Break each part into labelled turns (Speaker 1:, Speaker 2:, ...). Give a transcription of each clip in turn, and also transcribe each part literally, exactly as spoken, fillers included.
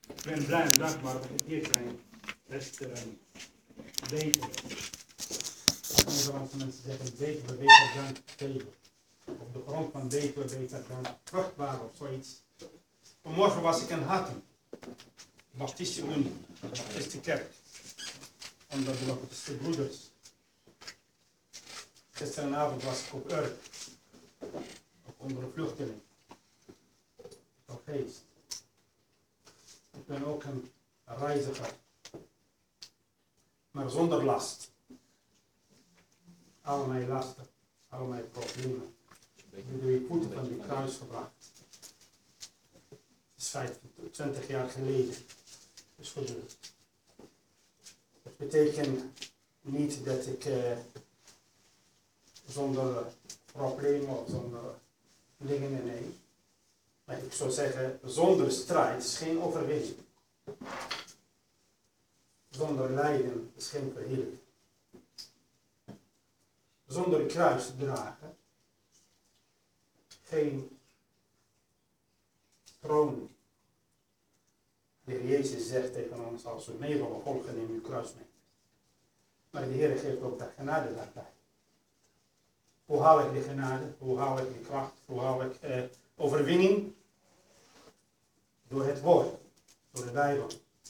Speaker 1: Ik ben blij en dankbaar dat ik hier zijn restaurant beter. Nederlandse mensen zeggen beter, beter dan beter. Op de grond van beter, beter dan vruchtbaar of zoiets. Vanmorgen was ik in Hattem, Baptistische Unie, de Baptistische Kerk, onder de Baptistische Broeders. Gisteravond was ik op Urk, ook onder een vluchteling, op Geest. Ik ben ook een reiziger, maar zonder last. Al mijn lasten, al mijn problemen, die door je voeten van die kruis gebracht. Het is vijfentwintig jaar geleden, is gebeurd. Dat betekent niet dat ik eh, zonder problemen of zonder dingen, nee. Maar ik zou zeggen, zonder strijd is geen overwinning. Zonder lijden is geen verheerlijking. Zonder een kruis te dragen, geen troon. De Heer Jezus zegt tegen ons, als we mee willen volgen, neem uw kruis mee. Maar de Heer geeft ook de genade daarbij. Hoe haal ik de genade? Hoe haal ik de kracht? Hoe haal ik eh, overwinning? Door het woord, door de Bijbel.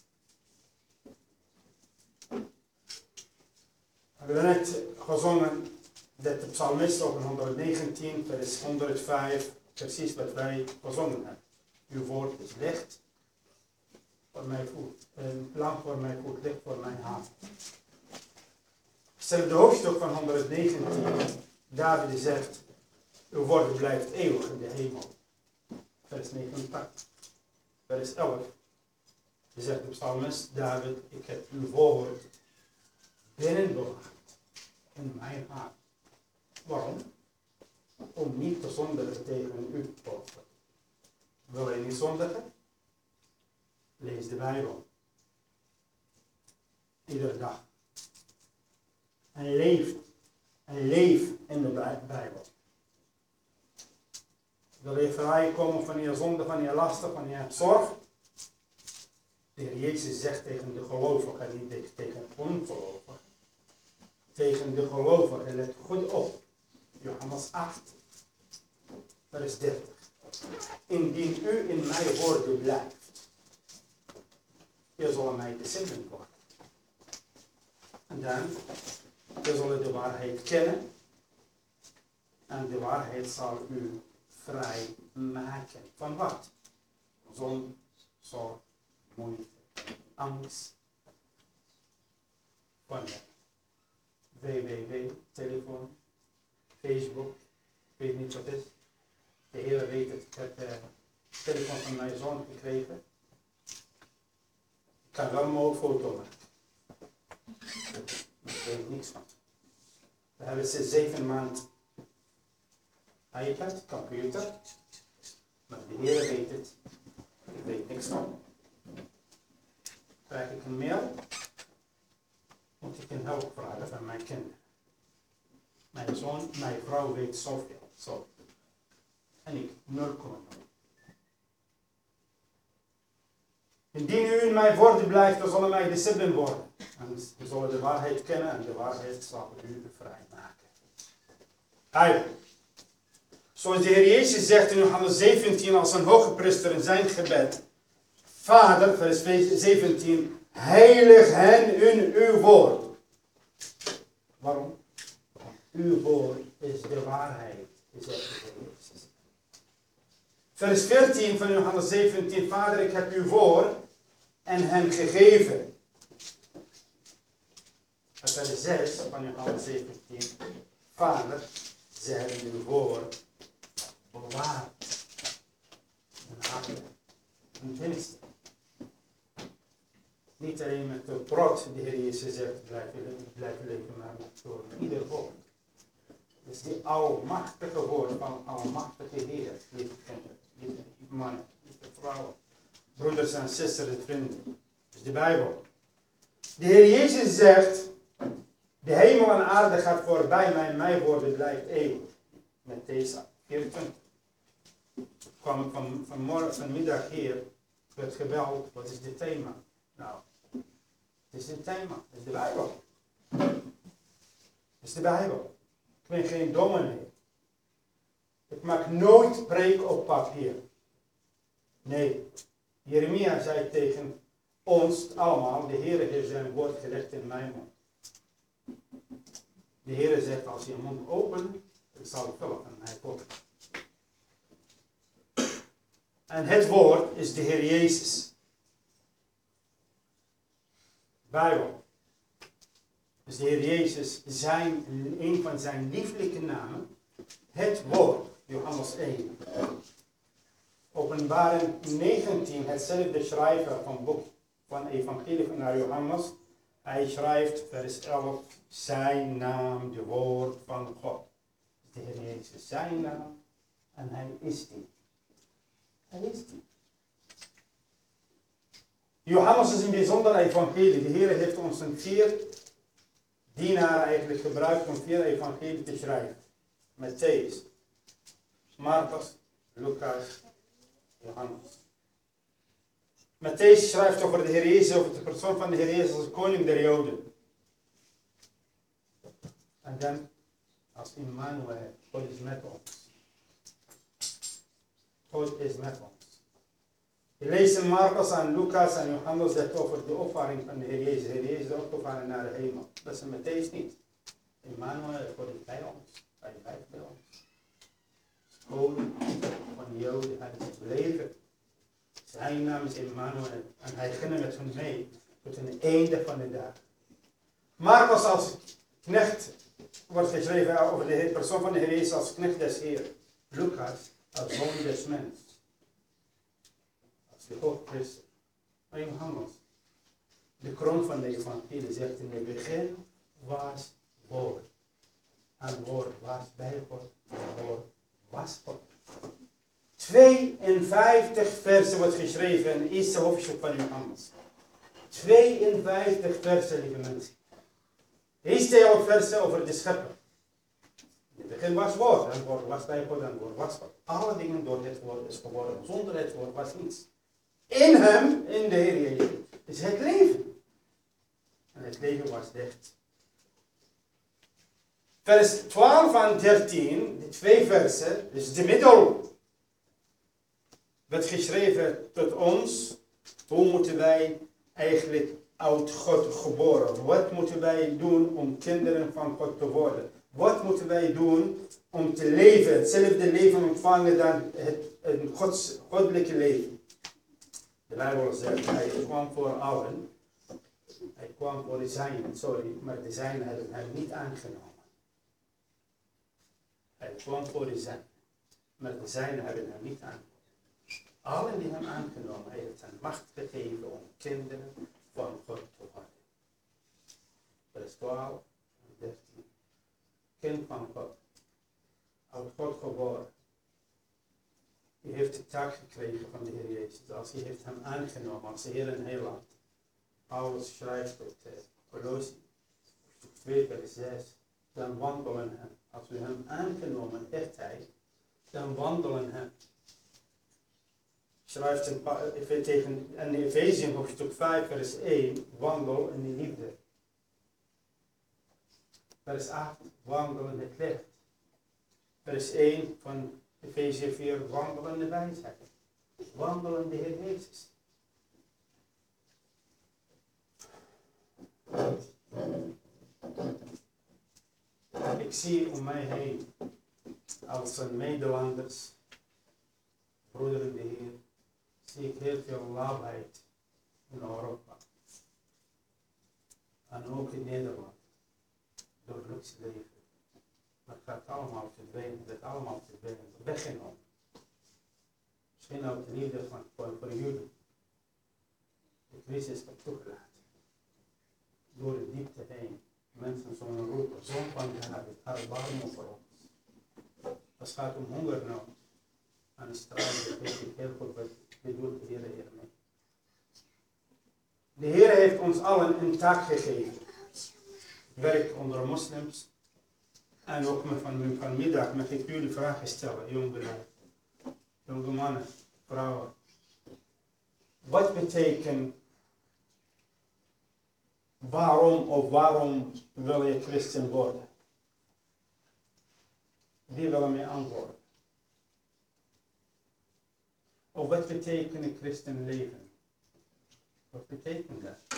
Speaker 1: We hebben net gezongen dat de psalmist op honderdnegentien, vers honderdvijf, precies wat wij gezongen hebben. Uw woord is licht voor mijn voet, een lamp voor mijn voet, licht voor mijn hand. Stel de hoofdstuk van honderdnegentien, David zegt, uw woord blijft eeuwig in de hemel. Vers negenentachtig. Vers elf. Zegt de psalmist David, ik heb uw woord binnen bewaard in mijn hart. Waarom? Om niet te zondigen tegen u, God. Wil je niet zondigen? Lees de Bijbel. Iedere dag. En leef. En leef in de Bijbel. Wil je vrijkomen van je zonde, van je lasten, van je zorg? De Heer Jezus zegt tegen de gelovigen, niet tegen ongelovigen. Tegen de gelovigen, let goed op. Johannes acht, vers dertig. Indien u in mijn woorden blijft, je zal mij discipelen worden. En dan, je zal de waarheid kennen. En de waarheid zal u vrij maken. Van wat? Zon, zorg, moeite, angst. Van W W W, telefoon, Facebook, ik weet niet wat het is. De Heer weet het, ik heb de telefoon van mijn zoon gekregen. Ik kan wel een mooie foto maken. Maar ik weet niks van. We hebben sinds zeven maanden iPad, computer. Maar de Heer weet het. Ik weet niks van. Krijg ik een mail, moet ik een hulp vragen van mijn kinderen. Mijn zoon, mijn vrouw weet zoveel. Zo. En ik nul komma nul. Indien u in mijn woorden blijft, dan zullen mij discipelen worden. En we zullen de waarheid kennen en de waarheid zal u vrijmaken. Eigenlijk. Zoals de Heer Jezus zegt in Johannes zeventien als een hoge priester in zijn gebed. Vader, vers zeventien, heilig hen in uw woord. Waarom? Uw woord is de waarheid, is het de Heer Jezus. Vers veertien van Johannes zeventien, Vader, ik heb uw woord en hen gegeven. En vers zes van Johannes zeventien, Vader, ze hebben uw woord bewaard. En harten en binnenste. Niet alleen met de brood, de Heer Jezus zegt, blijven leven, maar door ieder woord. Dus die almachtige woord van almachtige Heer, lieve kinderen, lieve mannen, lieve vrouwen, broeders en zusters, vrienden. Dus de Bijbel. De Heer Jezus zegt, de hemel en aarde gaat voorbij, maar mijn woorden blijft eeuwig. Met deze vierentwintig. Ik kwam van, vanmorgen, vanmiddag hier werd gebeld, wat is dit thema? Nou, het is dit thema, het is de Bijbel. Het is de Bijbel. Ik ben geen dominee. Ik maak nooit preek op papier. Nee, Jeremia zei tegen ons allemaal, de Heer heeft zijn woord gelegd in mijn mond. De Heer zegt, als je je mond opent, dan zal ik vullen en hij komt. En het woord is de Heer Jezus. Bijbel. Dus de Heer Jezus, zijn, een van zijn lieflijke namen, het woord, Johannes één. Openbaring negentien, hetzelfde schrijver van boek van Evangelie naar Johannes. Hij schrijft, vers elf, zijn naam, de woord van God. De Heer Jezus, zijn naam, en hij is die. Hij is die. Johannes is een bijzonder evangelie. De Heer heeft ons een vier dienaren eigenlijk gebruikt om vier evangelie te schrijven. Matthäus, Marcus, Lucas, Johannes. Matthäus schrijft over de Heer Jezus, over de persoon van de Heer Jezus als koning der Joden. En dan als Immanuel, God is met ons. God is met ons. Je leest in Marcus en Lucas en Johannes dat over de opvaring van de Heer Jezus. De Heer Jezus is opgevaren naar de hemel. Dat is in Matthäus niet. Immanuel, God is bij ons. Hij blijft bij ons. Koning van de Joden, hij is leven. Zijn naam is Immanuel en hij ging met hen mee tot het einde van de dag. Marcus als knecht wordt geschreven over de persoon van de Heer Jezus als knecht des Heer. Lucas als zoon des mens. Als de hoogpriester. Maar Johannes, de kroon van de evangelie zegt in het begin was woord. En woord was bij God. En woord was God. tweeënvijftig versen wordt geschreven in het eerste hoofdstuk van Johannes. tweeënvijftig versen, lieve mensen. Eerste elf versen over de schepper. In het begin was woord, en woord was bij God, en woord was God. Alle dingen door dit woord is geworden. Zonder het woord was niets. In hem, in de Heer Jezus, is het leven. En het leven was licht. Vers twaalf en dertien, die twee versen, is de middel. Werd geschreven tot ons, hoe moeten wij eigenlijk uit God geboren? Wat moeten wij doen om kinderen van God te worden? Wat moeten wij doen om te leven, hetzelfde leven ontvangen dan het, het gods, goddelijke leven? De Bijbel zegt, hij kwam voor allen. Hij kwam voor de zijnen, sorry, maar de zijnen hebben hem niet aangenomen. Hij kwam voor de zijnen, maar de zijnen hebben hem niet aangenomen. Allen die hem aangenomen, hij heeft hen macht gegeven om kinderen van God te worden. Vers twaalf en dertien. Kind van God. Uit God geboren. U heeft de taak gekregen van de Heer Jezus. Als u heeft hem aangenomen als Heer en Heiland. Paulus schrijft tot uh, Colossi, twee vers zes. Dan wandelen hem. Als u hem aangenomen heeft hij, dan wandelen hem. Schrijft in, tegen, in Efeziën hoofdstuk vijf vers één, wandel in de liefde. Vers acht, wandel in het licht. Vers één van Efezië vier, wandel in de wijsheid. Wandel in de Heer Jezus. Ik zie om mij heen, als een Nederlanders, broeder in de Heer, zie ik heel veel lauwheid in Europa. En ook in Nederland. Door luxe leven. Maar het gaat allemaal verdwijnen. Het gaat allemaal verdwijnen. Weggenomen. Misschien ook de liefde van, van voor jullie. De crisis wordt toegelaten. Door de diepte heen. Mensen zullen roepen. Zoon van David, erbarmen voor ons. Als het gaat om hongernood. En de strijd, weet ik heel goed wat bedoelt de Heer hiermee. De Heer heeft ons allen een taak gegeven. Werk onder moslims. En ook van vanmiddag mag ik jullie vragen stellen, jongeren, jonge mannen, vrouwen. wat betekent waarom of waarom wil je christen worden? Wie wil mij antwoorden? Of wat betekent een christen leven? Wat betekent dat?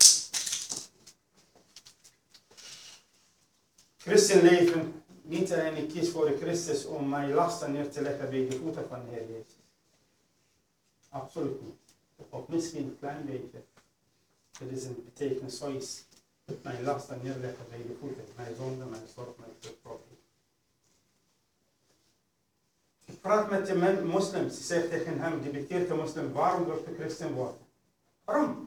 Speaker 1: Christenleven, niet alleen ik kies voor de Christus om mijn lasten neer te leggen bij de voeten van de Heer Jezus. Absoluut niet. Of misschien een klein beetje. Het is een betekenis zoiets. Mijn lasten neerleggen bij de voeten. Mijn zonde, mijn zorg, mijn vervolging. Ik praat met de moslims. Ik zeg tegen hem, die bekeerde moslim, waarom wil je christen worden? Waarom?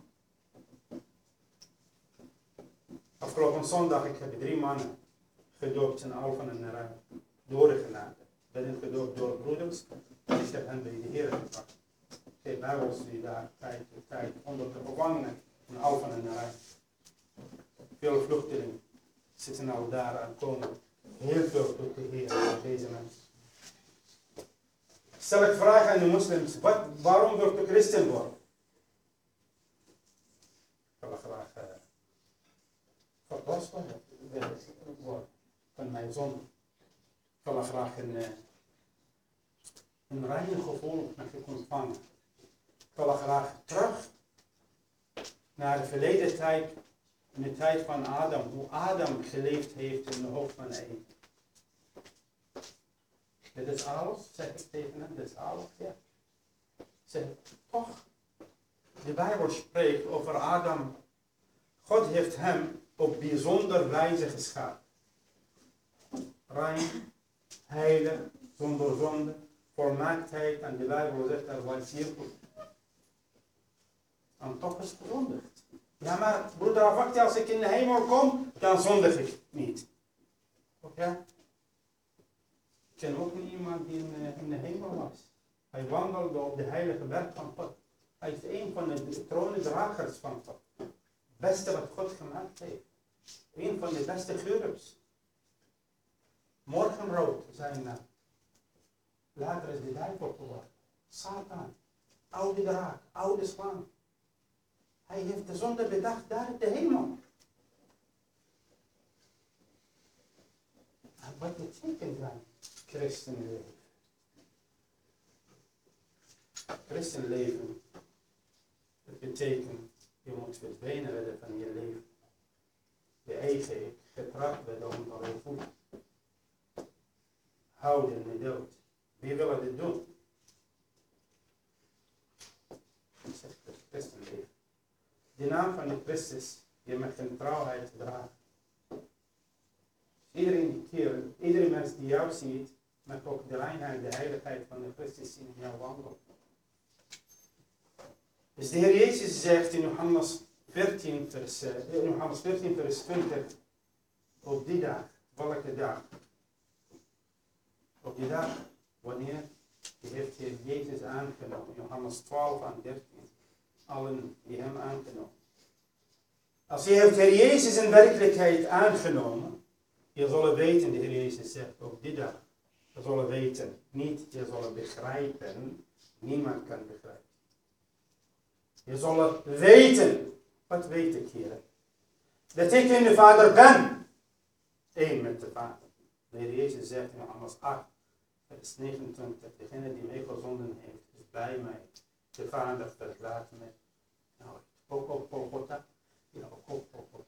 Speaker 1: Afgelopen zondag, ik heb drie mannen gedoopt in Alphen en Rijn. Doorgelaten. Ben gedoopt door broeders. En ik heb hen bij de Heer gebracht. De Bijbelstudie daar, tijd, tijd, onder de gevangenen in Alphen en Rijn. Veel vluchtelingen zitten al daar aan komen. Heel veel tot de Heer aan deze mensen. Stel ik vraag aan de moslims, wat, waarom wil je christen worden? Ik wil graag uh, verlost worden van mijn zonde. Ik wil graag een, uh, een reine gevoel met je ontvangen. Ik wil graag terug naar de verleden tijd, in de tijd van Adam, hoe Adam geleefd heeft in de hoofd van Eve. Dit is alles, zeg ik tegen hem, dit is alles, ja. Zeg, toch, de Bijbel spreekt over Adam. God heeft hem op bijzonder wijze geschapen. Rein, heilig, zonder zonde, volmaaktheid, en de Bijbel zegt er was zeer goed. En toch is het gezondigd. Ja, maar broeder Avakti, als ik in de hemel kom, dan zondig ik niet. Oké? Ik ken ook niet iemand die in, in de hemel was. Hij wandelde op de heilige berg van God. Hij is een van de troondragers van God. Het beste wat God gemaakt heeft. Een van de beste geurers. Morgenrood zijn naam. Later is de duivel geworden. Satan. Oude draak. Oude slang. Hij heeft de zonde bedacht daar in de hemel. En wat betekent dan christenleven? Christenleven, dat betekent, je moet verdwijnen worden van je leven. Je eigen ik, getrapt worden onder je voeten. Houden in de dood. Wie wil dit doen? Dat zegt het christenleven. De naam van de Christus, je mag een trouwheid dragen. Iedereen die keer, iedere mens die jou ziet, mag ook de reinheid, de heiligheid van de Christus zien in jouw wandel. Dus de Heer Jezus zegt in Johannes veertien, vers, uh, Johannes veertien, vers twintig, op die dag, welke dag? Op die dag, wanneer je heeft Heer Jezus aangenomen, Johannes twaalf en dertien, allen die hem aangenomen. Als je heeft Heer Jezus in werkelijkheid aangenomen, je zal weten, de Heer Jezus zegt op die dag, je zal weten, niet je zal begrijpen, niemand kan begrijpen. Je zal weten, wat weet ik hier? Dat ik in de Vader ben, één met de Vader. De Heer Jezus zegt in Johannes acht, vers negenentwintig, degene die mij gezonden heeft, is bij mij. De Vader verlaat mij. Nou, ook op Golgotha, ja, ook op Golgotha.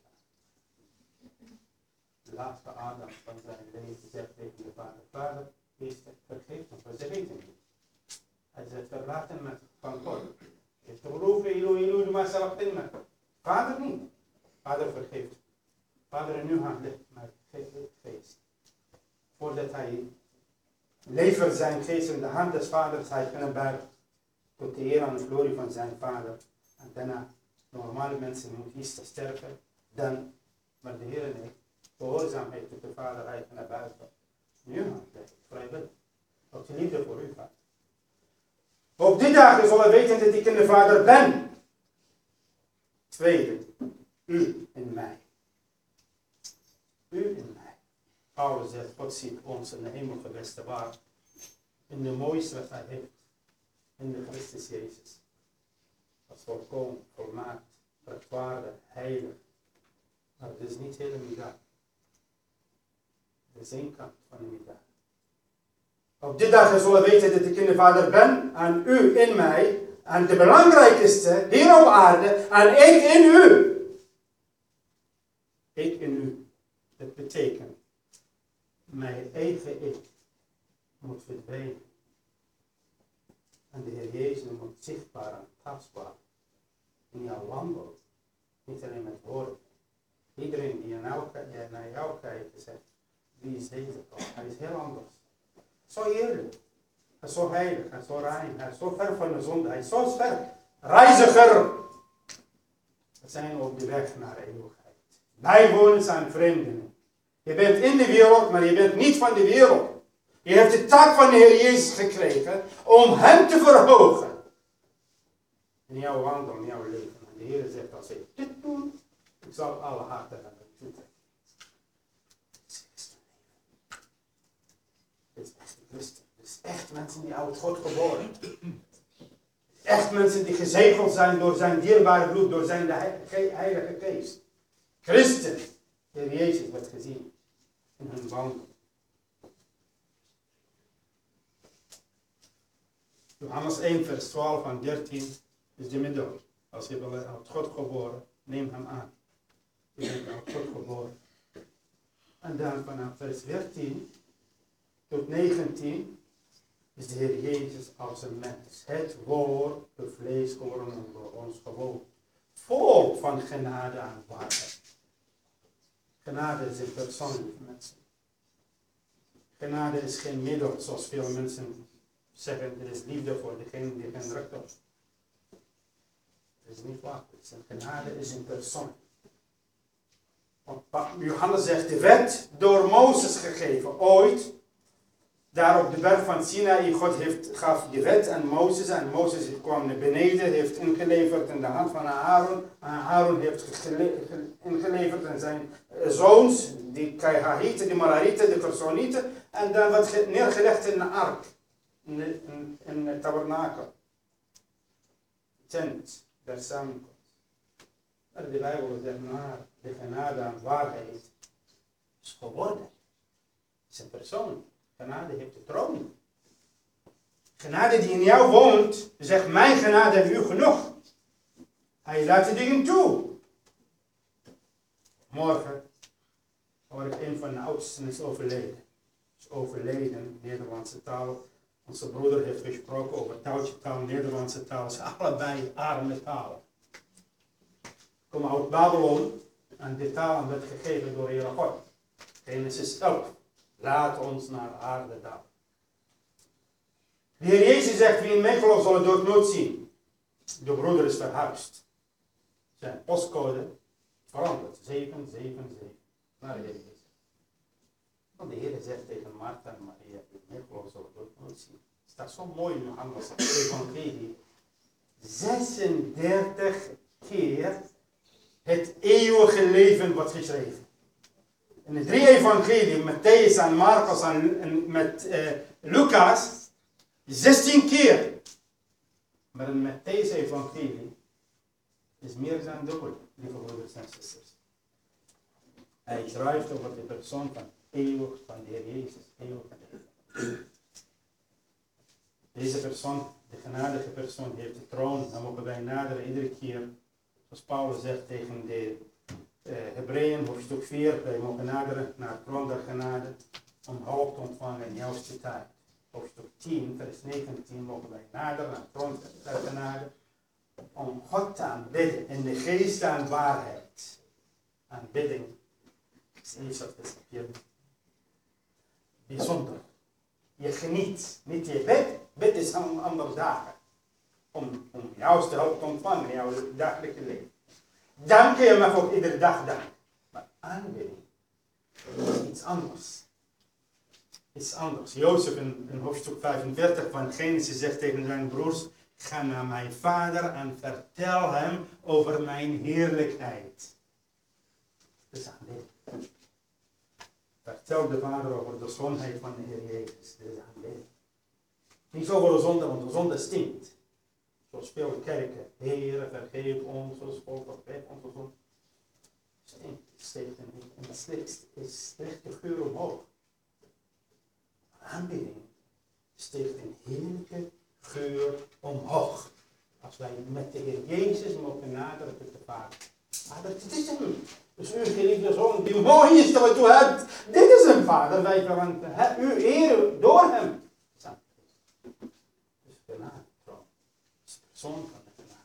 Speaker 1: De laatste adem van zijn leven zegt tegen de Vader, Vader, is het vergeeft ons, maar ze weten niet. Hij zegt, verlaten met van God. Is te geloven, Ilo, Ilo, doe maar zelf in me. Vader niet. Vader vergeeft. Vader in uw hand ligt, maar geef het geest. Voordat hij levert zijn geest in de hand des vaders, hij kan buigen. Tot de eer en de glorie van zijn vader. En daarna, normale mensen moeten iets te sterven. Dan, maar de Heer niet. Gehoorzaamheid tot de Vader, hij kan naar buiten. Nu hand ligt, vrijwillig. Tot de liefde voor u, Vader. Op die dag zullen weten dat ik in de Vader ben. Tweede, u in mij. U in mij. Paulus zegt, God ziet ons in de hemel gewesten waar. In de mooiste wat hij heeft. In de Christus Jezus. Dat is volkomen, volmaakt, rechtvaardig, heilig. Maar het is niet hele middag. Het is één kant van de middag. Op die dag zullen weten dat ik in de Vader ben, en u in mij, en de belangrijkste hier op aarde, en ik in u. Ik in u. Dat betekent, mijn eigen ik moet verdwijnen. En de Heer Jezus moet zichtbaar en tastbaar in jouw wandel. Niet alleen met woorden. Iedereen die naar jou kijkt zegt, wie is deze toch? Hij is heel anders. Zo eerlijk. Hij is zo heilig. Hij is zo rein. Hij is zo ver van de zonde. Hij is zo sterk. Reiziger. We zijn op de weg naar eeuwigheid. Bijwoners en vreemden. Je bent in de wereld, maar je bent niet van de wereld. Je hebt de taak van de Heer Jezus gekregen om hem te verhogen. In jouw wandel, in jouw leven. En de Heer zegt, als ik dit doe, ik zal alle harten hebben toetrekken. Dit is echt Christen. Dit is echt mensen die uit God geboren. Echt mensen die gezegeld zijn door zijn dierbare bloed, door zijn heilige geest. Christen. De Heer Jezus werd gezien in hun wandel. Johannes één vers twaalf en dertien is de middel. Als je bent uit God geboren, neem hem aan. Je bent uit God geboren. En dan vanaf vers veertien tot negentien is de Heer Jezus als een mens. Het woord, de vlees geworden door ons gewoon. Vol van genade en waarheid. Genade is een persoon, lieve mensen. Genade is geen middel, zoals veel mensen zeggen. Er is liefde voor degene die geen recht heeft. Dat is niet waar. Genade is een persoon. Want Johannes zegt, de wet door Mozes gegeven, ooit. Daar op de berg van Sinaï, God heeft, gaf de wet aan Mozes. En Mozes kwam naar beneden, heeft ingeleverd in de hand van Aaron. En Aaron heeft ingeleverd aan zijn zoons, die Kaiharieten, de Mararieten, de Gersonieten. En dan werd neergelegd in de ark, in de, in, in de tabernakel. Tent, der samenkomst. Maar de Bijbel zegt, maar de genade en waarheid is geworden. Het is een persoon. Genade heeft de troon. Genade die in jou woont, zegt mijn genade en u genoeg. Hij laat de dingen toe. Morgen hoor ik een van de oudsten is overleden. Is overleden, Nederlandse taal. Onze broeder heeft gesproken over touwtje taal, Nederlandse taal. Ze allebei arme talen. Komen uit Babylon en die taal werd gegeven door Heere God. Genesis elf. Laat ons naar aarde dalen. De Heer Jezus zegt, wie in mijn geloof zal het dood nooit zien. De broeder is verhuisd. Zijn postcode veranderd. zeven zeven zeven. Naar de Heer Jezus. Want de Heer zegt tegen Martha en Maria, wie in mijn geloof zal het dood nooit zien. Het staat zo mooi in Johannes evangelie. zesendertig keer het eeuwige leven wordt geschreven. In de drie evangelieën, Matthäus en Marcus en, en met uh, Lucas, zestien keer. Maar in Matthäus evangelie is meer dan dubbel, lieve broeders en zusters. Hij schrijft over de persoon van eeuwig, van de Heer Jezus, eeuwig van de Heer. Deze persoon, de genadige persoon, heeft de troon. Dan mogen wij naderen iedere keer, zoals Paulus zegt tegen de Uh, Hebreeën, hoofdstuk vier, wij mogen naderen naar het troon der genade om hulp te ontvangen in de juiste tijd. Hoofdstuk tien, vers negentien, mogen wij naderen naar het troon der genade om God te aanbidden in de geest en waarheid. Aanbidding is iets wat is hier bijzonder. Je geniet, niet je bid, bid is aan andere dagen om, om juist de hulp te ontvangen in jouw dagelijke leven. Danken, je mag ook iedere dag danken. Maar aanbidding is iets anders. Iets anders. Jozef in, in hoofdstuk vijfenveertig van Genesis zegt tegen zijn broers, ga naar mijn vader en vertel hem over mijn heerlijkheid. Dat is aanbidding. Vertel de vader over de schoonheid van de Heer Jezus. Dat is aanbidding. Niet over de zonde, want de zonde stinkt. Zoals veel kerken. Heere, vergeef ons, ons volk, vergeef ons, ons volk. Het steekt een, een slecht, slechte geur omhoog. Aanbidding steekt een heerlijke geur omhoog. Als wij met de Heer Jezus mogen naderen tot de Vader. Vader, dit is hem. Dus uw geliefde zoon, die mooiste wat u hebt. Dit is hem, Vader. Wij verlangen u eren door hem. Dus genade, trouw. Het is de persoon van de genade.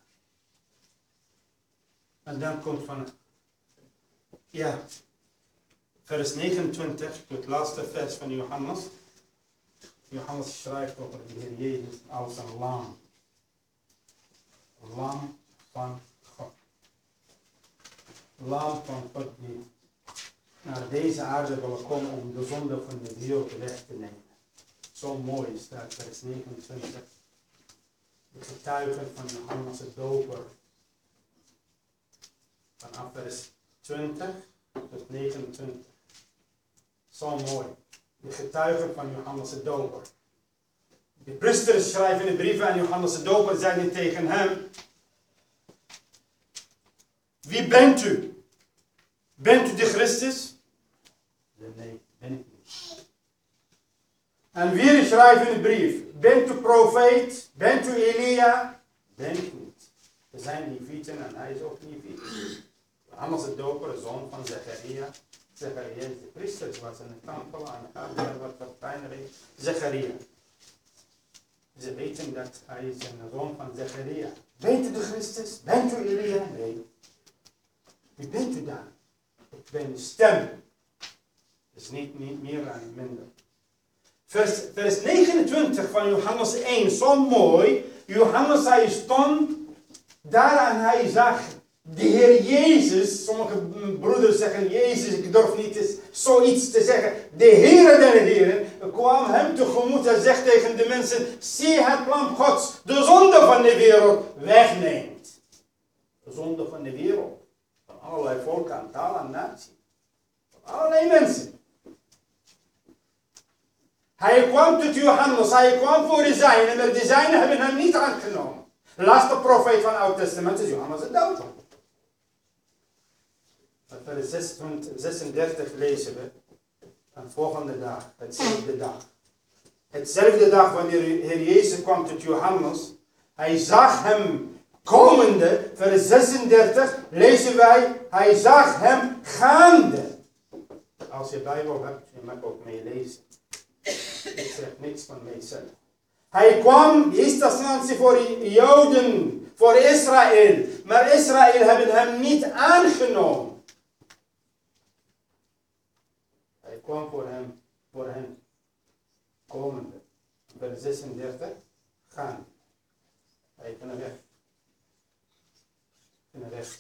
Speaker 1: En dan komt van, ja, vers negenentwintig, het laatste vers van Johannes. Johannes schrijft over de Heer Jezus als een lam. Een lam van God. Lam van God die naar deze aarde wil komen om de zonde van de wereld weg te nemen. Zo mooi staat vers negenentwintig. De getuigen van Johannes de Doper. Vanaf vers twintig tot negenentwintig. Zo mooi. De getuigen van Johannes de Doper. De priesters schrijven in de brieven aan Johannes de Doper, zeiden tegen hem: wie bent u? Bent u de Christus? Nee, ben ik niet. En weer schrijven in de brief: bent u profeet? Bent u Elia? Ben ik niet. Er zijn Levieten en hij is ook Leviet. Johannes de Doper, zoon van Zacharia. Zacharia is de priester, was in de tempel aan de aarde, wat wat fijner is. Zacharia. Ze weten dat hij is een zoon van Zacharia. Bent u de Christus? Bent u Elia? Nee. Wie bent u dan? Ik ben de stem. Dus niet, niet meer en minder. Vers, vers negenentwintig van Johannes één, zo mooi. Johannes, hij stond daar en hij zag de Heer Jezus. Sommige broeders zeggen Jezus, ik durf niet eens zoiets te zeggen. De Heere der Heren kwam hem tegemoet en zegt tegen de mensen: zie het lam Gods, de zonde van de wereld wegneemt. De zonde van de wereld. Van allerlei volken en taal en natie. Van allerlei mensen. Hij kwam tot Johannes, hij kwam voor de zijnen, maar de zijnen hebben hem niet aangenomen. De laatste profeet van het Oude Testament is Johannes de Doper. Vers zesendertig lezen we, een volgende dag, hetzelfde dag. Hetzelfde dag wanneer Heer Jezus kwam tot Johannes, hij zag hem komende, vers zesendertig, lezen wij, hij zag hem gaande. Als je Bijbel hebt, je mag ook meelezen. Ik zeg niks van mijzelf. Hij kwam, instantie voor Joden, voor Israël. Maar Israël hebben hem niet aangenomen. Hij kwam voor hem, voor hen. Komende. Vers zesendertig. Gaan. Hij ging weg. Ging weg.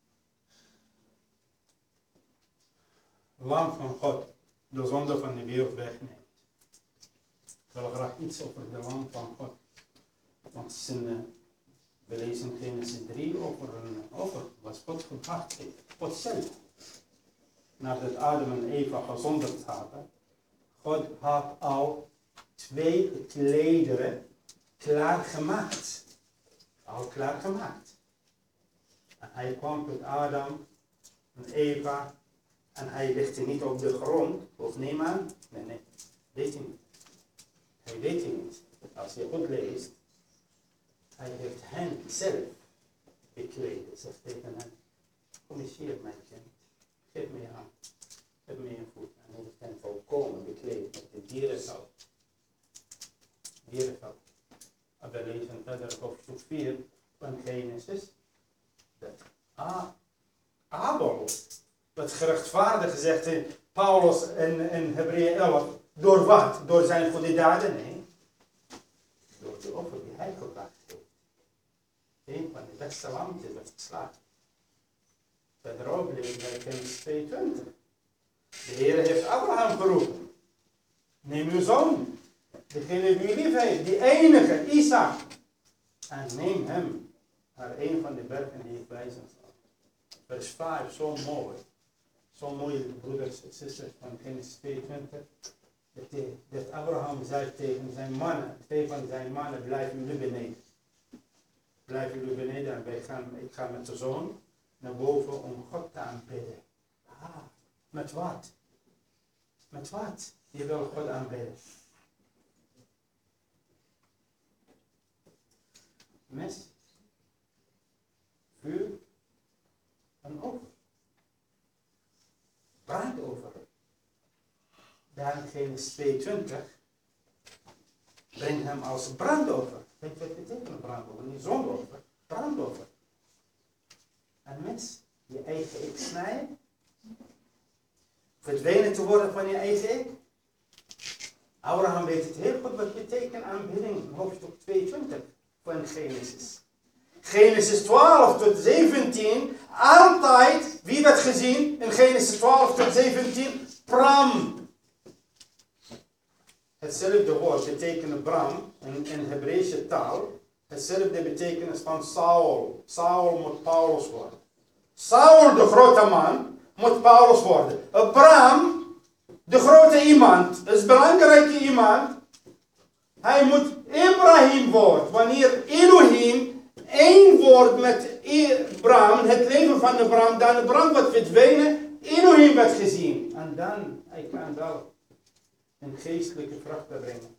Speaker 1: Lam van God. De zonde van de wereld wegneemt. Ik wil graag iets over de lam van God. Want zijn, we lezen Genesis drie over, over wat God gebracht heeft. God zelf. Nadat Adam en Eva gezondigd hadden. God had al twee klederen klaargemaakt. Al klaargemaakt. En hij kwam tot Adam en Eva. En hij legde niet op de grond. Of neem aan. Nee, nee. Deed hij niet. Hij deed het niet. Als je goed leest, hij heeft hen zelf bekleed. Zegt tegen hen: kom eens hier, mijn kind. Geef me je hand. Geef me je voet. En hij heeft hen volkomen bekleed met de dierenvel. Dierenvel. En we lezen verder op hoofdstuk vier van Genesis. Dat Abel werd gerechtvaardigd, gezegd in Paulus in, in Hebreeën elf. Door wat? Door zijn goede daden? Nee. Door de offer die hij gebracht heeft. Een van de beste lammetjes werd geslagen. Verderop lezen wij Genesis tweeëntwintig. De Heer heeft Abraham geroepen. Neem uw zoon. Degene die u lief heeft. Die enige, Isaac. En neem hem naar een van de bergen die ik wijzen zal. Vers vijf, zo mooi. Zo mooi, broeders en zusters van Genesis tweeëntwintig. Dat Abraham zei tegen zijn mannen, twee van zijn mannen, blijven jullie beneden. blijven jullie beneden en wij gaan, ik ga met de zoon naar boven om God te aanbidden. Ah, met wat? Met wat? Je wil God aanbidden. Mes, vuur en over. Brandover. Daar in Genesis tweeëntwintig breng hem als brandover. Weet je wat betekent brandover? Niet zondover, brandover. En mens, je eigen ik snijden. Verdwenen te worden van je eigen ik. Abraham weet het heel goed wat betekent aanbidding. Hoofdstuk tweeëntwintig van Genesis. Genesis twaalf tot zeventien. Altijd, wie werd gezien in Genesis twaalf tot zeventien? Bram. Hetzelfde woord betekent Bram in, in Hebreeuwse taal. Hetzelfde betekenis van Saul. Saul moet Paulus worden. Saul, de grote man, moet Paulus worden. Bram, de grote iemand, is belangrijke iemand. Hij moet Ibrahim worden. Wanneer Elohim één wordt met Bram, het leven van de Bram, dan de Bram wordt verdwenen, Elohim werd gezien. En dan, hij kan wel een geestelijke vruchten brengen.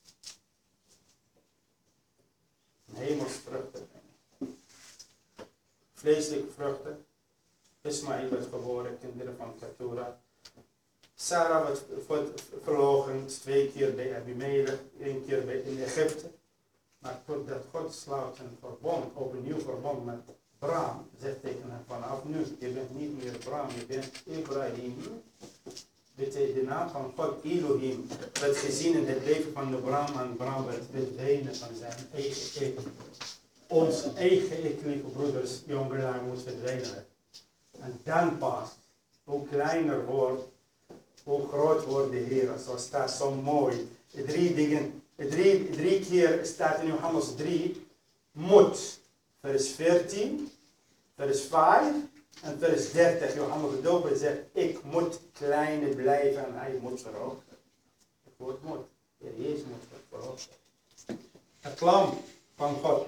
Speaker 1: Een hemels vruchten brengen. Vleeselijke vruchten. Ismaël werd geboren, kinderen van Keturah. Sarah werd verloochend, twee keer bij Abimelech, één keer bij in Egypte. Maar totdat God sluit een verbond, opnieuw verbond met Bram, zegt tegen hem vanaf nu, je bent niet meer Bram, je bent Ibrahim. De naam van God, Elohim, werd gezien in het leven van de Bram en Bram werd verdwenen van zijn eigen ik. Ons eigen ik, lieve broeders, jongelui, moet verdwenen. En dan pas, hoe kleiner wordt, hoe groot wordt de Heer. Zo staat zo mooi. Drie dingen, drie, drie keer staat in Johannes drie, moet. Vers veertien, vers vijf en vers dertig. Johannes de Doper zegt, ik moet kleiner blijven en hij moet verhogen. Het woord moet. De Heer Jezus moet verhogen. Het lam van God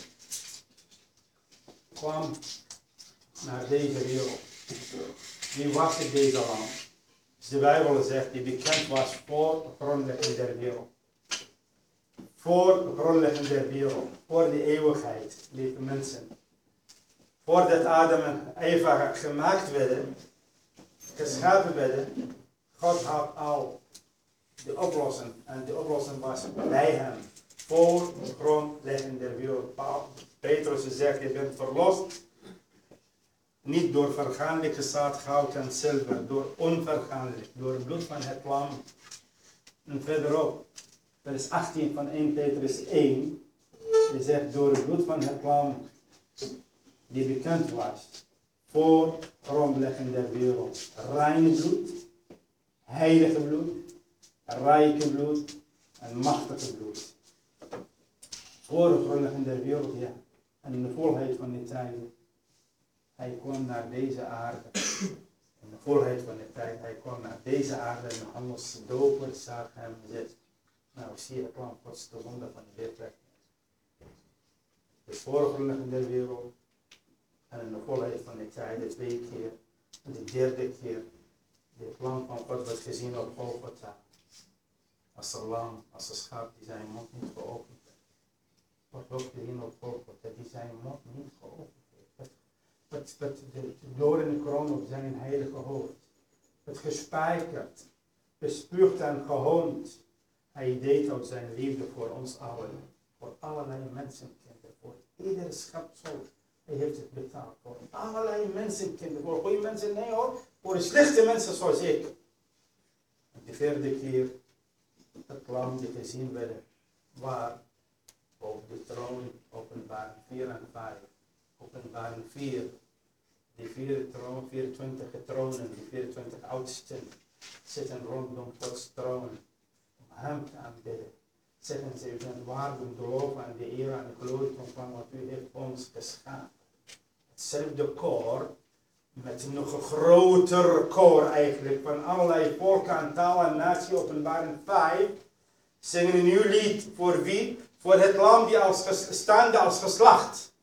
Speaker 1: kwam naar deze wereld. Wie was het, deze lam? De Bijbel zegt, die bekend was voor de grondlegging der wereld. Voor de grondlegging der wereld. Voor de eeuwigheid, lieve mensen. Voordat Adam en Eva gemaakt werden, geschapen werden, God had al de oplossing. En de oplossing was bij hem. Voor de grondlegging der wereld. Petrus zegt, je bent verlost. Niet door vergaanlijke zaad, goud en zilver, door onvergaanlijk, door het bloed van het lam. En verderop, vers achttien van eerste Petrus één, die zegt door het bloed van het lam, die bekend was, voor grondlegging der wereld. Reine bloed, heilige bloed, rijke bloed en machtige bloed. Voor de grondlegging der wereld, ja. En in de volheid van die tijden. Hij kwam naar deze aarde. In de volheid van de tijd, hij kwam naar deze aarde en Johannes de Doper zag hem en zei, nou zie je het lam Gods, de zonde van de wereld weg. De voorgrondlegging der wereld en in de volheid van de tijd, de twee keer en de derde keer, het lam van God wordt gezien op Golgotha. Als een lam, als een schaap die zijn mond niet geopend heeft. Wordt ook gezien op Golgotha, die zijn mond niet geopend heeft. Het, het, de doorn kroon op zijn heilige hoofd. Het gespijkerd, bespuugd en gehoond. Hij deed uit zijn liefde voor ons allen. Voor allerlei mensenkinderen. Voor iedere schepsel. Hij heeft het betaald. Voor allerlei mensenkinderen. Voor goede mensen, nee hoor. Voor de slechte mensen zoals ik. En de vierde keer. Het lam die gezien werd. Waar op de troon. Openbaring vier en vijf. Openbaring vier. Die vier troon, vierentwintig tronen, die vierentwintig oudsten, zitten rondom Gods troon om hem te aanbidden. Zeggen ze, u bent waardig om de lof en de eer en de glorie te ontvangen wat u heeft ons geschapen. Hetzelfde koor, met een nog groter koor eigenlijk, van allerlei volken en taal en natie, Openbaring vijf, zingen een nieuw lied voor wie? Voor het lam die als ges, staande als geslacht.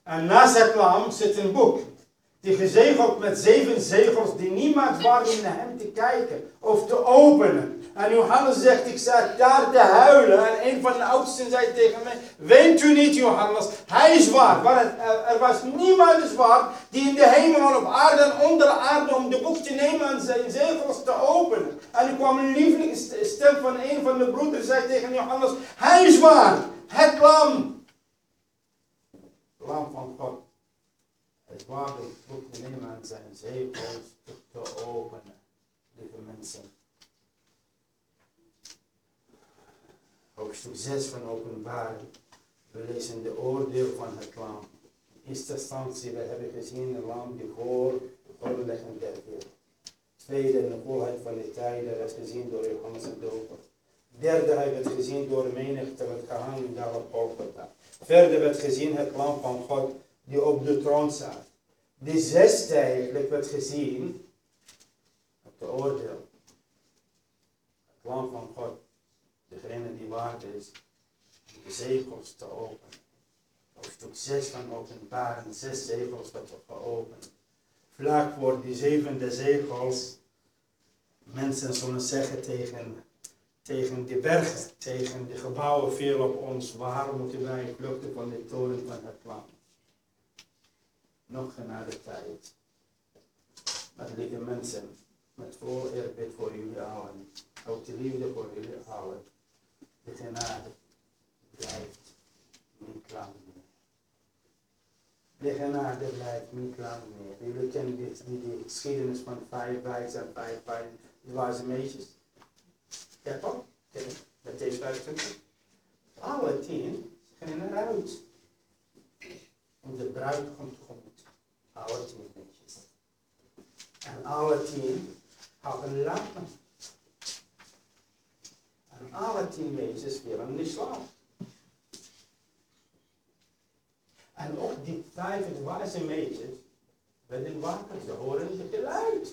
Speaker 1: En naast het lam zit een boek. Die gezegeld met zeven zegels die niemand waard naar hem te kijken of te openen. En Johannes zegt, ik zat daar te huilen. En een van de oudsten zei tegen mij, weent u niet Johannes, hij is waar. Maar het, er, er was niemand is waar die in de hemel en op aarde en onder de aarde om de boek te nemen en zijn zegels te openen. En er kwam een lieflijke stem van een van de broeders, zei tegen Johannes, hij is waar, het lam. Het lam van God. Het waar om het boek te nemen en zijn zegels te openen. Lieve mensen. Hoofdstuk zes van Openbaring. We lezen de oordeel van het lam. In eerste instantie, we hebben gezien een lam die voor de grondlegging der wereld. Tweede, in de volheid van de tijden werd gezien door Johannes de Doper. Derde, hij werd gezien door de menigte met gehangen daar op Golgotha. Verder werd gezien het lam van God die op de troon zat. De zesde eigenlijk werd gezien op de oordeel. Het lam van God. Degene die waard is de zegels te openen. Hoofdstuk zes van Openbaring, zes zegels werden geopend. Vlak voor die zevende zegels, mensen zullen zeggen tegen, tegen de bergen, tegen de gebouwen veel op ons, waar moeten wij vluchten van de toren van het lam? Nog genade tijd. Maar lieve mensen, met vol eerbied voor jullie allen, ook de liefde voor jullie allen. De genade blijft niet lang meer. De genade blijft niet lang meer. Jullie kennen die, die, die geschiedenis van vijf wijzen en vijf, vijf wijze meisjes. Ja toch? Dat is vijfentwintig. Alle tien gingen eruit. Om de bruidegom tegemoet. Alle tien meisjes. En alle tien hadden lampen. En alle tien meisjes willen niet slapen. En ook die vijf wijze meisjes werden wakker, ze horen het geluid.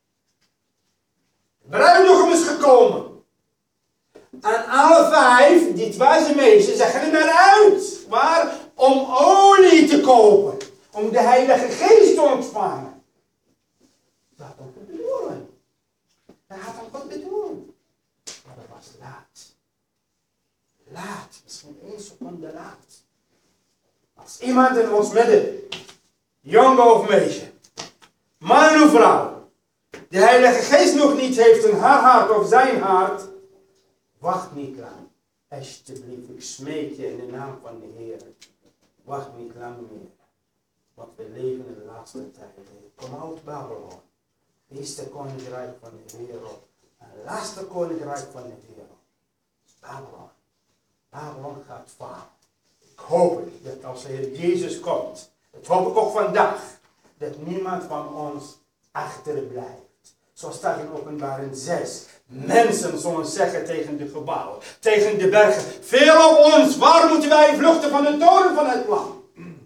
Speaker 1: De bruidegom is gekomen. En alle vijf, die wijze meisjes, zeggen eruit. Waar? Om olie te kopen. Om de Heilige Geest te ontvangen. Dat had ook de bedoeling. Dat had ook wat bedoeld. Maar dat was laat. Laat. Misschien één seconde laat. Als iemand in ons midden, jongen of meisje, man of vrouw, de Heilige Geest nog niet heeft in haar hart of zijn hart, wacht niet lang. Alsjeblieft, ik smeek je in de naam van de Heer. Wacht niet lang meer. Want we leven in de laatste tijden. Kom uit Babylon. Eerste koninkrijk van de wereld. En het laatste koninkrijk van de wereld. Babylon. Babylon gaat falen. Ik hoop het, dat als de Heer Jezus komt, dat hoop ik ook vandaag, dat niemand van ons achterblijft. Zo staat in Openbaring zes. Mensen zullen zeggen tegen de gebouwen, tegen de bergen, veel op ons, waar moeten wij vluchten van de toren van het lam?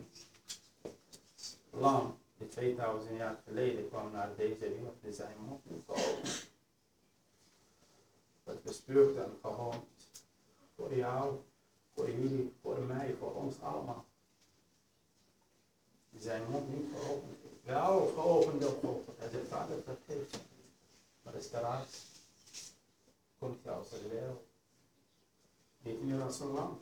Speaker 1: Lam, die tweeduizend jaar geleden kwam naar deze wereld, die zijn mond niet geopend. Wat bespuugd en gehoond. Voor jou, voor jullie, voor mij, voor ons allemaal. Die zijn mond niet geopend. Wel geopend op God. Hij zegt, vader, vergeef je. Maar is daaruit. Komt je als de wereld. Niet meer als een lam.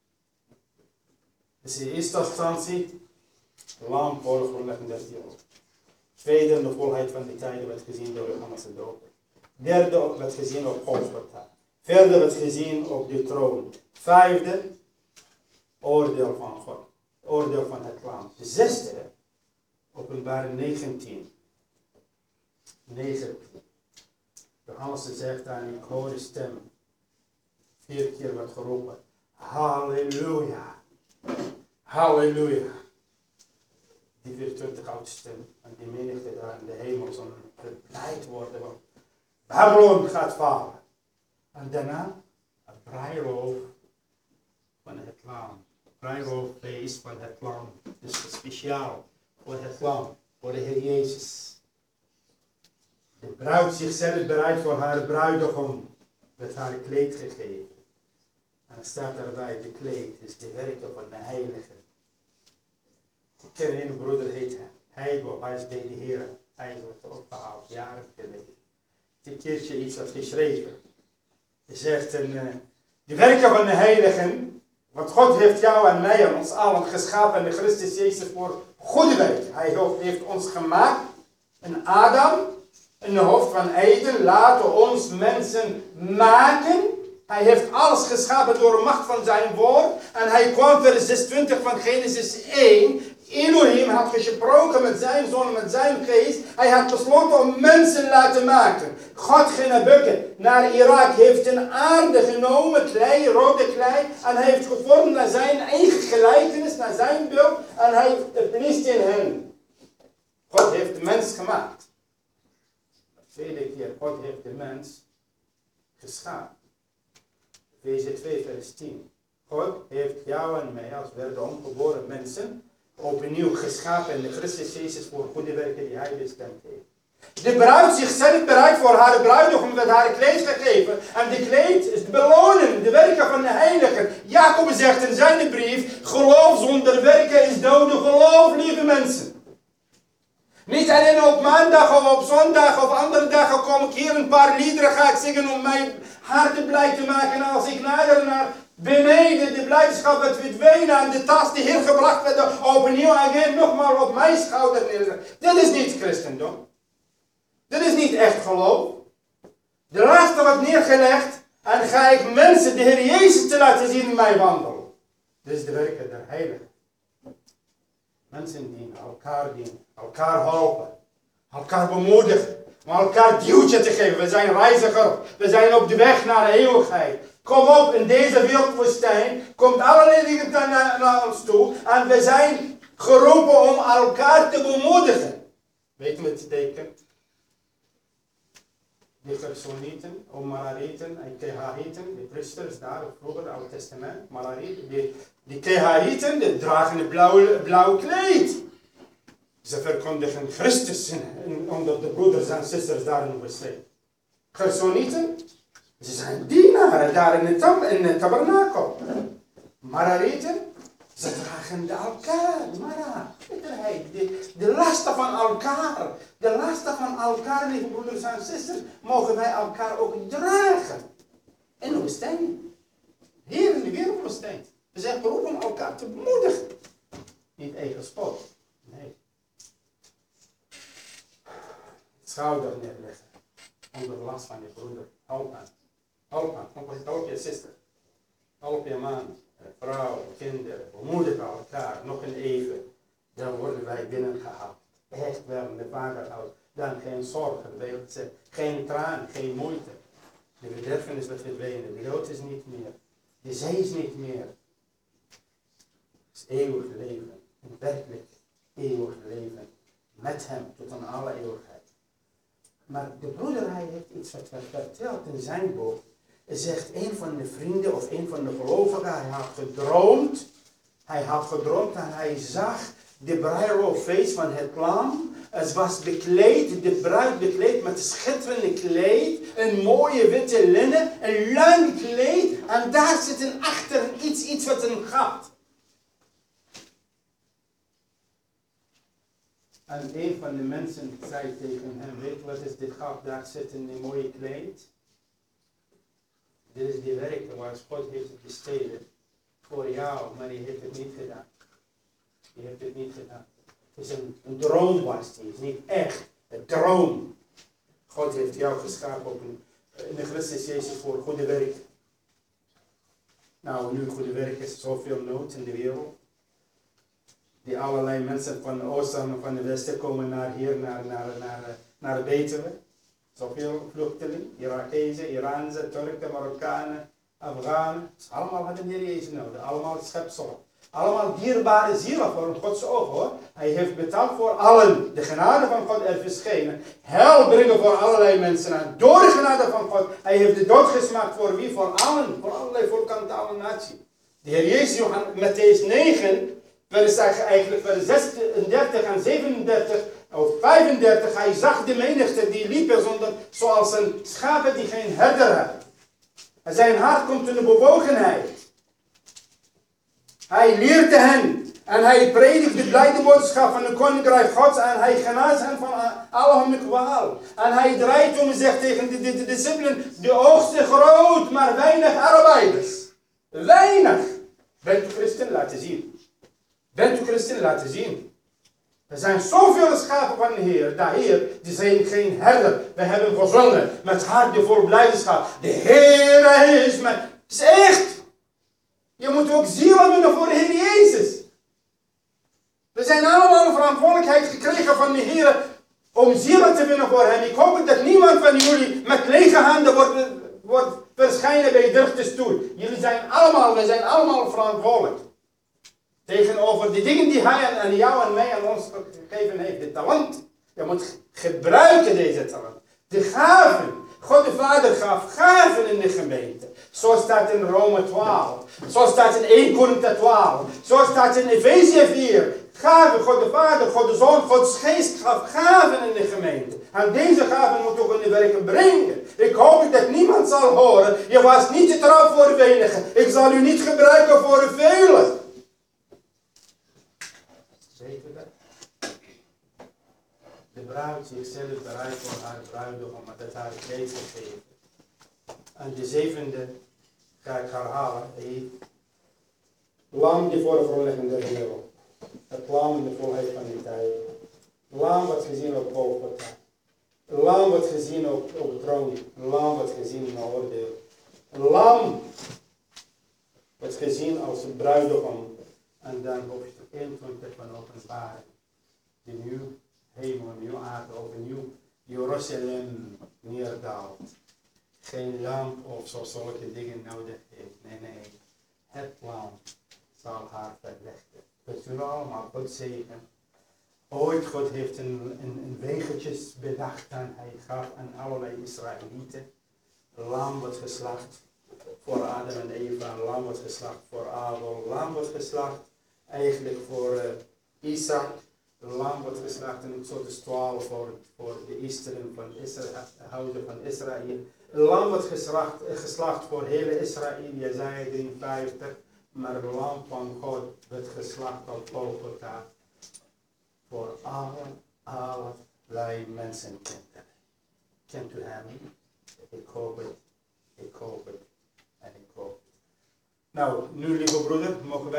Speaker 1: Dus in eerste instantie, lam voor de grondlegging der wereld. Tweede, de volheid van die tijden werd gezien door Johannes de Doper. Derde, werd gezien op Golgotha. Verder werd gezien op de troon. Vijfde, oordeel van God. Oordeel van het lam. De zesde, Openbaring negentien. negentien. Johannes zegt daar, ik hoor de stem. Vier keer wordt geroepen. Halleluja. Halleluja. Die vierentwintig oudsten en die menigte daar in de hemel zullen verblijd worden. Want Babylon gaat vallen. En daarna een bruiloft van het lam. Bruiloftfeest van het lam. Dus speciaal voor het lam. Voor de Heer Jezus. De bruid zichzelf bereidt voor haar bruidegom. Werd haar kleed gegeven. En er staat daarbij, de kleed is de werken van de heilige. Ik ken een broeder, heet Heigo, hij is bij de Heer. Hij wordt opgehaald, jaren geleden. Een keertje iets wat geschreven. Hij zegt, een, uh, de werken van de heiligen, want God heeft jou en mij en ons allen geschapen en de Christus Jezus voor goede werken. Hij heeft ons gemaakt, een Adam, een hoofd van Eden, laten ons mensen maken. Hij heeft alles geschapen door de macht van zijn woord. En hij kwam, vers zesentwintig van Genesis één. Elohim had gesproken met zijn zoon, met zijn geest. Hij had besloten om mensen te laten maken. God ging naar bukken, naar Irak, heeft een aarde genomen, klei, rode klei. En hij heeft gevormd naar zijn eigen gelijkenis, naar zijn beeld. En hij blies in hen. God heeft de mens gemaakt. De tweede keer, God heeft de mens geschapen. Efeze twee vers tien. God heeft jou en mij als werden ongeboren mensen opnieuw geschapen in de Christus Jezus voor goede werken die hij bestemd heeft. De bruid zichzelf bereidt voor haar bruidegom met haar kleed gegeven. En de kleed is de beloning, de werken van de heiligen. Jacob zegt in zijn brief, geloof zonder werken is dode geloof, lieve mensen. Niet alleen op maandag of op zondag of andere dagen kom ik hier een paar liederen ga ik zingen om mijn hart blij te maken. En als ik nader naar beneden de blijdschap werd verdwenen en de tas die hier gebracht werd opnieuw en nogmaals op mijn schouder neerzet. Dit is niet christendom. Dit is niet echt geloof. De laatste wordt neergelegd en ga ik mensen de Heer Jezus te laten zien in mijn wandel. Dit is de werken der heiligen. Mensen dienen, elkaar dienen, elkaar helpen, elkaar bemoedigen, om elkaar een duwtje te geven. We zijn reizigers, we zijn op de weg naar de eeuwigheid. Kom op, in deze wereldwoestijn komt allerlei dingen naar, naar ons toe en we zijn geroepen om elkaar te bemoedigen. Weet je wat het betekent? De Gersonieten, of Mararieten en Kehahieten, de priesters daar vroeger in het Oude Testament, Mararieten, die, die Kehahieten, die dragen een blauw, blauw kleed. Ze verkondigen Christus onder de broeders en zusters daar in de woestijn. Gersonieten, ze zijn dienaren daar in het, tab in het tabernakel. Mararieten, ze dragen elkaar, Mara, de, de lasten van elkaar, de lasten van elkaar, lieve broeders en zusters, mogen wij elkaar ook dragen. In de woestijn. Hier in de wereldwoestijn. We zijn geroepen om elkaar te bemoedigen. Niet eigen spot. Nee. Schouder neerleggen. Onder de last van je broeder. Help aan. Help aan. Help je zuster. Help je man. Vrouw, kinderen. Bemoedigen elkaar. Nog een even. Dan worden wij binnengehaald. Echt wel. De vader houdt. Dan geen zorgen. Geen traan. Geen moeite. De verderfenis wordt verdwenen. De dood is niet meer. De zee is niet meer. Het is eeuwig leven. Een werkelijk eeuwig leven. Met hem tot aan alle eeuwigheid. Maar de broeder, hij heeft iets wat verteld in zijn boek. Hij zegt, een van de vrienden of een van de gelovigen, hij had gedroomd. Hij had gedroomd en hij zag de bruiloftfeest van het lam. Het was bekleed, de bruid bekleed met een schitterende kleed. Een mooie witte linnen, een lang kleed. En daar zit een achter iets, iets wat een gat. En een van de mensen zei tegen hem, weet wat is dit gat, daar zit een mooie kleed. Dit is die werken waar God heeft het besteden voor jou, maar die heeft het niet gedaan. Die heeft het niet gedaan. Het is een, een droom was die, het is niet echt, een droom. God heeft jou geschapen op een, in de Christus Jezus voor goede werk. Nou, nu goede werk is zoveel nood in de wereld. Die allerlei mensen van de oosten en van de westen komen naar hier, naar, naar, naar, naar Betuwe. Zoveel vluchtelingen, Irakezen, Iraanse, Turken, Marokkanen, Afghanen. Allemaal hadden hier Jezus nodig, allemaal schepselen. Allemaal dierbare zielen voor Gods oog hoor. Hij heeft betaald voor allen. De genade van God er verschenen. Hel brengen voor allerlei mensen aan. Door de genade van God. Hij heeft de dood gesmaakt voor wie? Voor allen. Voor allerlei volken, alle natie. De Heer Jezus, Mattheüs negen, vers eigenlijk vers zesendertig en zevenendertig of vijfendertig. Hij zag de menigte die liepen zonder, zoals een schapen die geen herder hebben. En zijn hart komt in de bewogenheid. Hij leerde hen En hij predikt de blijde boodschap van de koninkrijk Gods. En hij genaast hen van alle hun kwaal. En hij draait om en zegt tegen de, de, de discipelen. De oogst is groot, maar weinig arbeiders. Weinig. Bent u christen? Laten zien. Bent u christen? Laten zien. Er zijn zoveel schapen van de Heer. De Heer, die zijn geen herder. We hebben gezongen met harten vol blijdschap. De Heer is met... Het is echt. Je moet ook zielen winnen voor de Heer Jezus. We zijn allemaal een verantwoordelijkheid gekregen van de Heer om zielen te winnen voor Hem. Ik hoop dat niemand van jullie met lege handen wordt, wordt verschijnen bij de stoel. Jullie zijn allemaal, we zijn allemaal verantwoordelijk. Tegenover de dingen die Hij aan jou en mij en ons gegeven heeft. De talent. Je moet gebruiken deze talent. De gaven. God de Vader gaf gaven in de gemeente. Zo staat in Rome twaalf. Zo staat in eerste Korinthe twaalf. Zo staat in Efezië vier. Gaven, God de Vader, God de Zoon, Gods Geest gaf gaven in de gemeente. En deze gaven moet ook in de werken brengen. Ik hoop dat niemand zal horen. Je was niet te trouw voor de wenigen. Ik zal u niet gebruiken voor de velen. Weet u dat? De bruid zichzelf bereid voor haar bruidegom, maar dat haar kleed gegeven. En de zevende ga ik herhalen. Hij lam die voor de grondleggende wereld. Het lam in de volheid van die tijd. Lam wordt gezien op Golgotha. Lam wordt gezien op, op de troon. Lam wordt gezien in oordeel. Lam wordt gezien als een bruidegom. En dan hoofdstuk eenentwintig van Openbaring. De nieuwe hemel, een nieuwe aarde, op een nieuw Jeruzalem neerdaalt. Geen lamp of zo zulke dingen nodig heeft. Nee, nee. Het lam zal haar verlichten. Dat doen we allemaal. God zegen. Ooit God heeft een, een, een wegetjes bedacht en hij gaf aan allerlei Israëlieten. Een lam wordt geslacht voor Adam en Eva. Een lam wordt geslacht voor Abel. Een lam wordt geslacht eigenlijk voor uh, Isaac. Een lam wordt geslacht in Exodus twaalf voor, voor de Easteren van Israël, houden van Israël. Een lam wordt geslacht, geslacht voor hele Israël, Jesaja drieënvijftig. Maar een lam van God werd geslacht op Golgotha voor alle, allerlei mensenkinderen. Kent u hem niet? Ik hoop het, ik hoop het en ik hoop het. Nou, nu lieve broeder, mogen wij